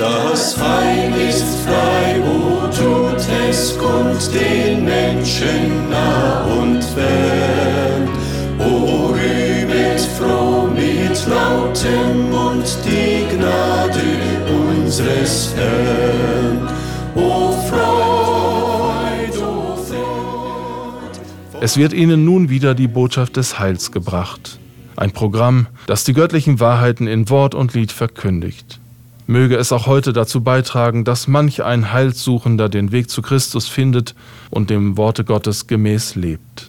Das Heil ist frei, o tut es kund den Menschen nah und fern. O rühmet froh mit lautem Mund die Gnade unseres Herrn. O Freud, o Freud. Es wird Ihnen nun wieder die Botschaft des Heils gebracht. Ein Programm, das die göttlichen Wahrheiten in Wort und Lied verkündigt. Möge es auch heute dazu beitragen, dass manch ein Heilssuchender den Weg zu Christus findet und dem Worte Gottes gemäß lebt.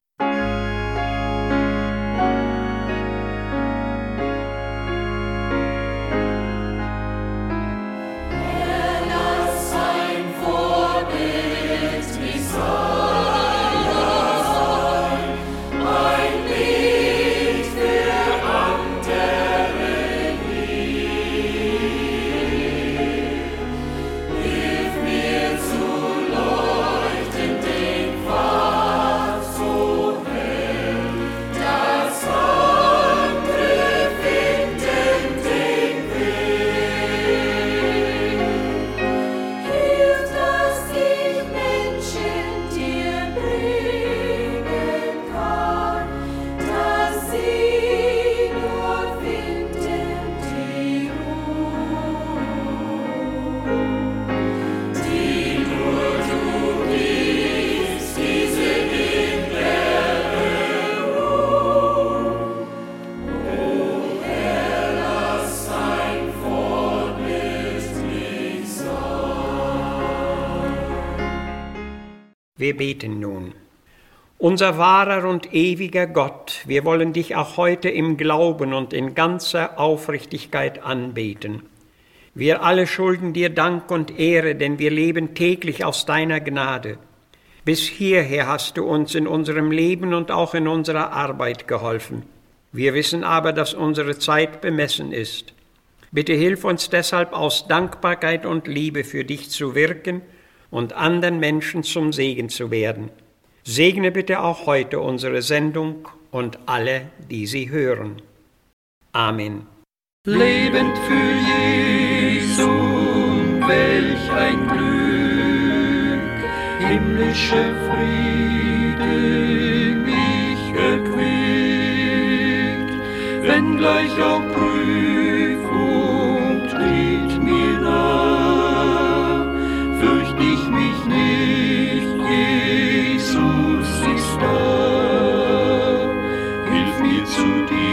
Wir beten nun. Unser wahrer und ewiger Gott, wir wollen dich auch heute im Glauben und in ganzer Aufrichtigkeit anbeten. Wir alle schulden dir Dank und Ehre, denn wir leben täglich aus deiner Gnade. Bis hierher hast du uns in unserem Leben und auch in unserer Arbeit geholfen. Wir wissen aber, dass unsere Zeit bemessen ist. Bitte hilf uns deshalb aus Dankbarkeit und Liebe für dich zu wirken und anderen Menschen zum Segen zu werden. Segne bitte auch heute unsere Sendung und alle, die sie hören. Amen. Lebend für Jesu, welch ein Glück, himmlischer Friede mich erquickt, wenngleich auch Prüfung tritt mir nah, fürcht ich mich nicht, Jesus ist da, hilf mir zu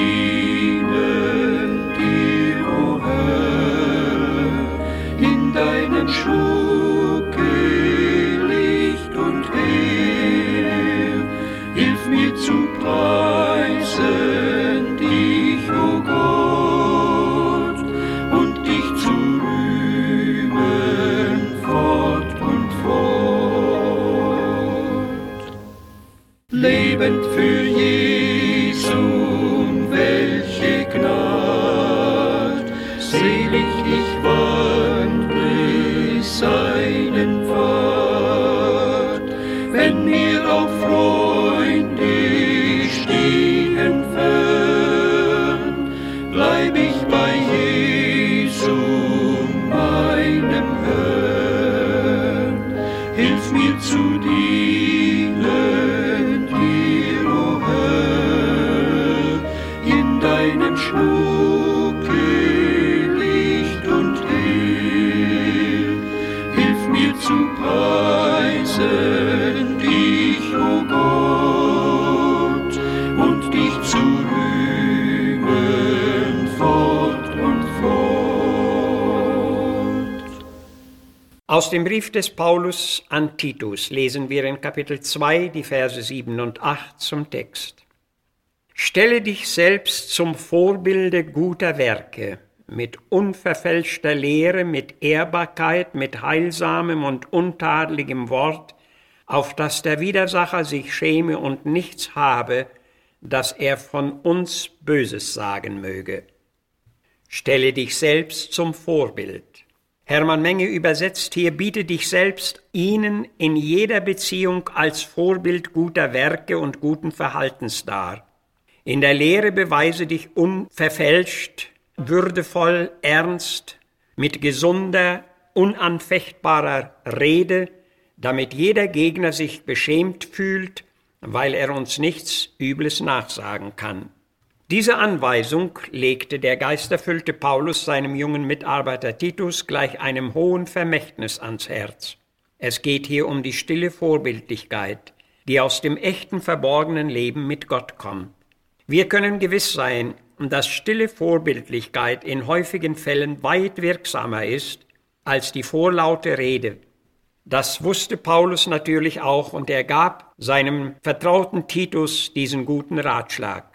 dienen, dir, o Herr, in deinem Schmucke Licht und Heer, hilf mir zu preisen dich, o Gott, und dich zu rühmen fort und fort. Lebend für Jesu, welche Gnad, selig ich wandle seinen Pfad, wenn mir auch Freunde stehen fern, bleib ich bei Jesu, meinem Herrn, hilf mir zu dienen, dir, o Herr, in deinem Schmucke Licht und Heer, hilf mir zu preisen dich, o Gott, und dich zu rühmen fort und fort. Aus dem Brief des Paulus an Titus lesen wir in Kapitel 2 die Verse 7 und 8 zum Text. Stelle dich selbst zum Vorbilde guter Werke, mit unverfälschter Lehre, mit Ehrbarkeit, mit heilsamem und untadeligem Wort, auf dass der Widersacher sich schäme und nichts habe, dass er von uns Böses sagen möge. Stelle dich selbst zum Vorbild. Hermann Menge übersetzt hier, biete dich selbst ihnen in jeder Beziehung als Vorbild guter Werke und guten Verhaltens dar. In der Lehre beweise dich unverfälscht, würdevoll, ernst, mit gesunder, unanfechtbarer Rede, damit jeder Gegner sich beschämt fühlt, weil er uns nichts Übles nachsagen kann. Diese Anweisung legte der geisterfüllte Paulus seinem jungen Mitarbeiter Titus gleich einem hohen Vermächtnis ans Herz. Es geht hier um die stille Vorbildlichkeit, die aus dem echten verborgenen Leben mit Gott kommt. Wir können gewiss sein, dass stille Vorbildlichkeit in häufigen Fällen weit wirksamer ist als die vorlaute Rede. Das wusste Paulus natürlich auch und er gab seinem vertrauten Titus diesen guten Ratschlag.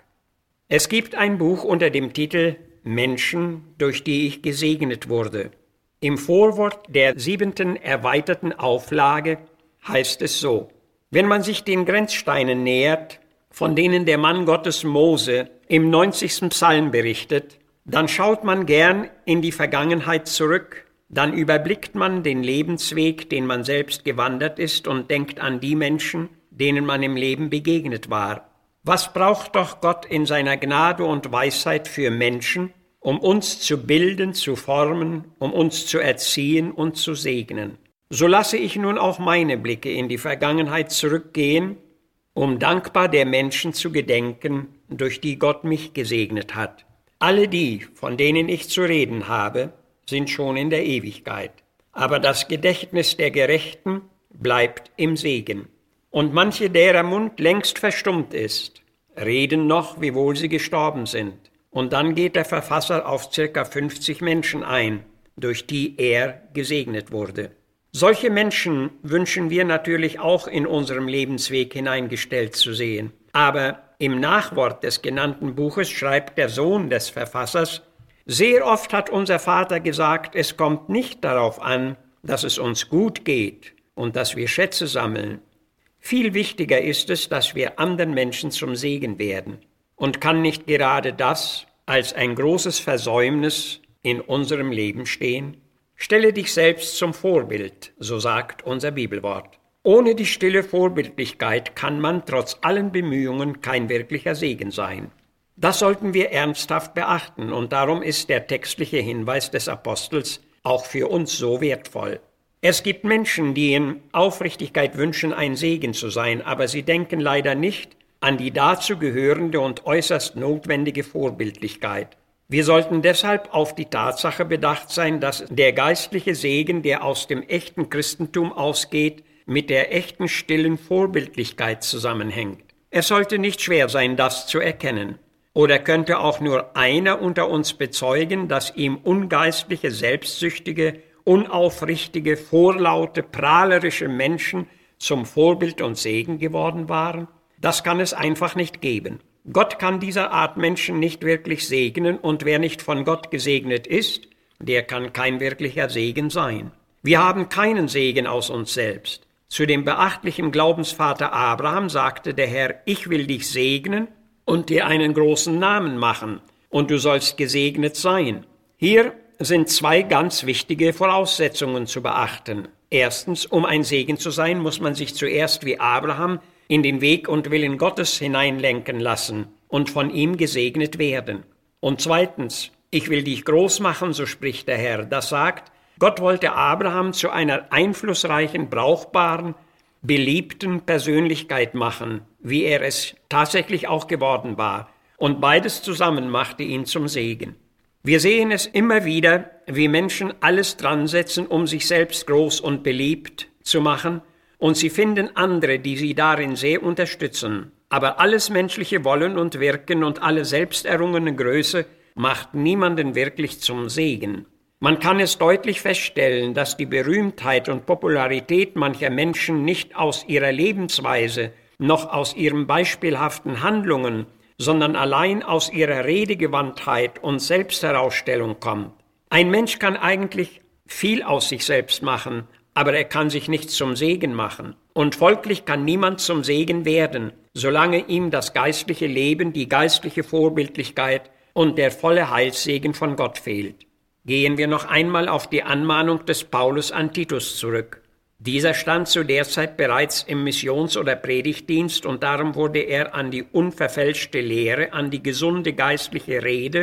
Es gibt ein Buch unter dem Titel Menschen, durch die ich gesegnet wurde. Im Vorwort der 7. erweiterten Auflage heißt es so: Wenn man sich den Grenzsteinen nähert, von denen der Mann Gottes Mose im 90. Psalm berichtet, dann schaut man gern in die Vergangenheit zurück, dann überblickt man den Lebensweg, den man selbst gewandert ist und denkt an die Menschen, denen man im Leben begegnet war. Was braucht doch Gott in seiner Gnade und Weisheit für Menschen, um uns zu bilden, zu formen, um uns zu erziehen und zu segnen? So lasse ich nun auch meine Blicke in die Vergangenheit zurückgehen, um dankbar der Menschen zu gedenken, durch die Gott mich gesegnet hat. Alle die, von denen ich zu reden habe, sind schon in der Ewigkeit. Aber das Gedächtnis der Gerechten bleibt im Segen. Und manche, derer Mund längst verstummt ist, reden noch, wiewohl sie gestorben sind. Und dann geht der Verfasser auf ca. 50 Menschen ein, durch die er gesegnet wurde. Solche Menschen wünschen wir natürlich auch in unserem Lebensweg hineingestellt zu sehen. Aber im Nachwort des genannten Buches schreibt der Sohn des Verfassers: Sehr oft hat unser Vater gesagt, es kommt nicht darauf an, dass es uns gut geht und dass wir Schätze sammeln. Viel wichtiger ist es, dass wir anderen Menschen zum Segen werden. Und kann nicht gerade das als ein großes Versäumnis in unserem Leben stehen? Stelle dich selbst zum Vorbild, so sagt unser Bibelwort. Ohne die stille Vorbildlichkeit kann man trotz allen Bemühungen kein wirklicher Segen sein. Das sollten wir ernsthaft beachten und darum ist der textliche Hinweis des Apostels auch für uns so wertvoll. Es gibt Menschen, die in Aufrichtigkeit wünschen, ein Segen zu sein, aber sie denken leider nicht an die dazu gehörende und äußerst notwendige Vorbildlichkeit. Wir sollten deshalb auf die Tatsache bedacht sein, dass der geistliche Segen, der aus dem echten Christentum ausgeht, mit der echten stillen Vorbildlichkeit zusammenhängt. Es sollte nicht schwer sein, das zu erkennen. Oder könnte auch nur einer unter uns bezeugen, dass ihm ungeistliche, selbstsüchtige, unaufrichtige, vorlaute, prahlerische Menschen zum Vorbild und Segen geworden waren? Das kann es einfach nicht geben. Gott kann dieser Art Menschen nicht wirklich segnen und wer nicht von Gott gesegnet ist, der kann kein wirklicher Segen sein. Wir haben keinen Segen aus uns selbst. Zu dem beachtlichen Glaubensvater Abraham sagte der Herr: Ich will dich segnen und dir einen großen Namen machen, und du sollst gesegnet sein. Hier sind zwei ganz wichtige Voraussetzungen zu beachten. Erstens, um ein Segen zu sein, muss man sich zuerst wie Abraham in den Weg und Willen Gottes hineinlenken lassen und von ihm gesegnet werden. Und zweitens, ich will dich groß machen, so spricht der Herr. Das sagt, Gott wollte Abraham zu einer einflussreichen, brauchbaren, beliebten Persönlichkeit machen, wie er es tatsächlich auch geworden war. Und beides zusammen machte ihn zum Segen. Wir sehen es immer wieder, wie Menschen alles dran setzen, um sich selbst groß und beliebt zu machen, und sie finden andere, die sie darin sehr unterstützen. Aber alles menschliche Wollen und Wirken und alle selbsterrungene Größe macht niemanden wirklich zum Segen. Man kann es deutlich feststellen, dass die Berühmtheit und Popularität mancher Menschen nicht aus ihrer Lebensweise noch aus ihren beispielhaften Handlungen, sondern allein aus ihrer Redegewandtheit und Selbstherausstellung kommt. Ein Mensch kann eigentlich viel aus sich selbst machen, aber er kann sich nicht zum Segen machen. Und folglich kann niemand zum Segen werden, solange ihm das geistliche Leben, die geistliche Vorbildlichkeit und der volle Heilssegen von Gott fehlt. Gehen wir noch einmal auf die Anmahnung des Paulus an Titus zurück. Dieser stand zu der Zeit bereits im Missions- oder Predigtdienst und darum wurde er an die unverfälschte Lehre, an die gesunde geistliche Rede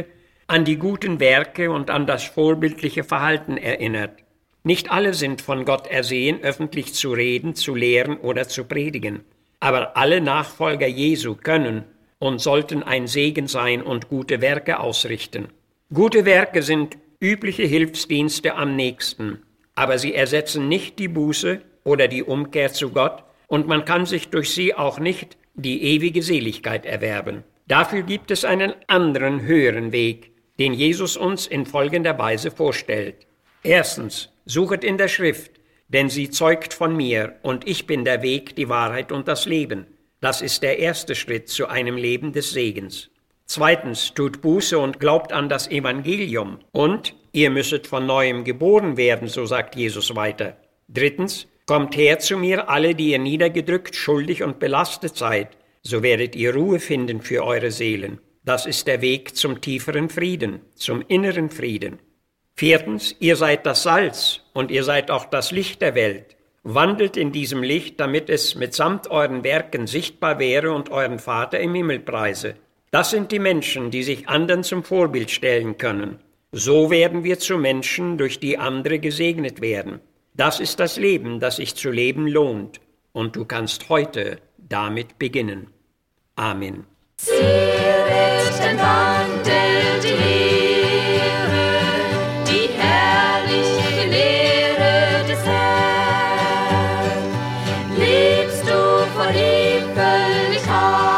an die guten Werke und an das vorbildliche Verhalten erinnert. Nicht alle sind von Gott ersehen, öffentlich zu reden, zu lehren oder zu predigen. Aber alle Nachfolger Jesu können und sollten ein Segen sein und gute Werke ausrichten. Gute Werke sind übliche Hilfsdienste am nächsten, aber sie ersetzen nicht die Buße oder die Umkehr zu Gott, und man kann sich durch sie auch nicht die ewige Seligkeit erwerben. Dafür gibt es einen anderen, höheren Weg, den Jesus uns in folgender Weise vorstellt. Erstens, suchet in der Schrift, denn sie zeugt von mir, und ich bin der Weg, die Wahrheit und das Leben. Das ist der erste Schritt zu einem Leben des Segens. Zweitens, tut Buße und glaubt an das Evangelium. Und ihr müsset von Neuem geboren werden, so sagt Jesus weiter. Drittens, kommt her zu mir, alle, die ihr niedergedrückt, schuldig und belastet seid, so werdet ihr Ruhe finden für eure Seelen. Das ist der Weg zum tieferen Frieden, zum inneren Frieden. Viertens, ihr seid das Salz und ihr seid auch das Licht der Welt. Wandelt in diesem Licht, damit es mitsamt euren Werken sichtbar wäre und euren Vater im Himmel preise. Das sind die Menschen, die sich anderen zum Vorbild stellen können. So werden wir zu Menschen, durch die andere gesegnet werden. Das ist das Leben, das sich zu leben lohnt. Und du kannst heute damit beginnen. Amen. Zieret den Wandel, die Lehre, die herrliche Lehre des Herrn. Lebst du vor ihm völlig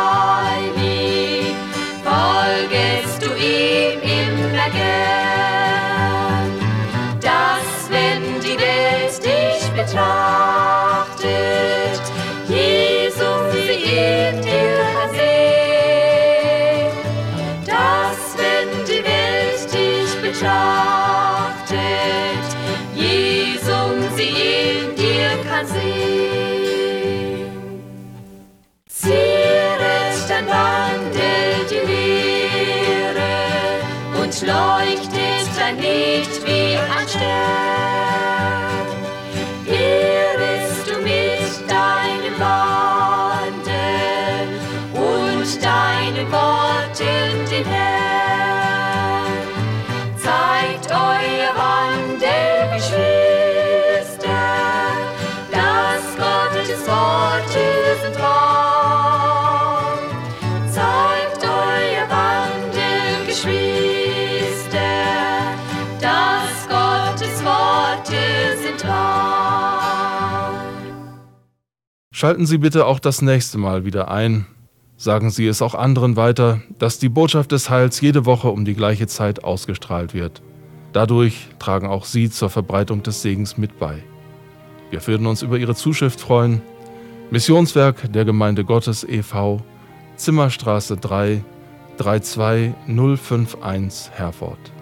heilig, folgest du ihm immer gern, dass wenn die Welt dich betrachtet, Jesus sie in dir kann sehen, dass wenn die Welt dich betrachtet, Jesus sie in dir kann sehen. Zieret dein Wandel die Lehre und leuchtet dein Licht wie ein Stern. Ehrest du mit deinem Wandel und deinen Worten den Herrn. Zeigt euer Wandel, Geschwister, dass Gottes Worte sind wahr. Zeigt euer Wandel, Geschwister, dass Gottes Worte sind wahr. Schalten Sie bitte auch das nächste Mal wieder ein. Sagen Sie es auch anderen weiter, dass die Botschaft des Heils jede Woche um die gleiche Zeit ausgestrahlt wird. Dadurch tragen auch Sie zur Verbreitung des Segens mit bei. Wir würden uns über Ihre Zuschrift freuen. Missionswerk der Gemeinde Gottes e.V., Zimmerstraße 3, 32051 Herford.